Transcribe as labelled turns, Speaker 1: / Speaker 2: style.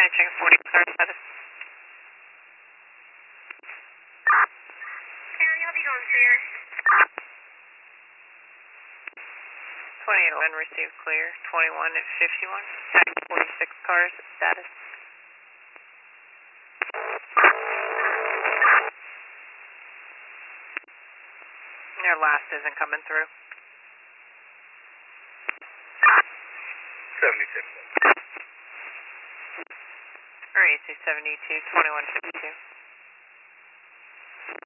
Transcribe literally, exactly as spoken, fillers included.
Speaker 1: check forty car status.
Speaker 2: County, I'll be going clear.
Speaker 1: twenty-eight one received clear. twenty-one and fifty-one. forty-six cars status. Your last isn't coming through.
Speaker 3: seventy-six.
Speaker 1: Or A C seventy-two, twenty-one fifty-two.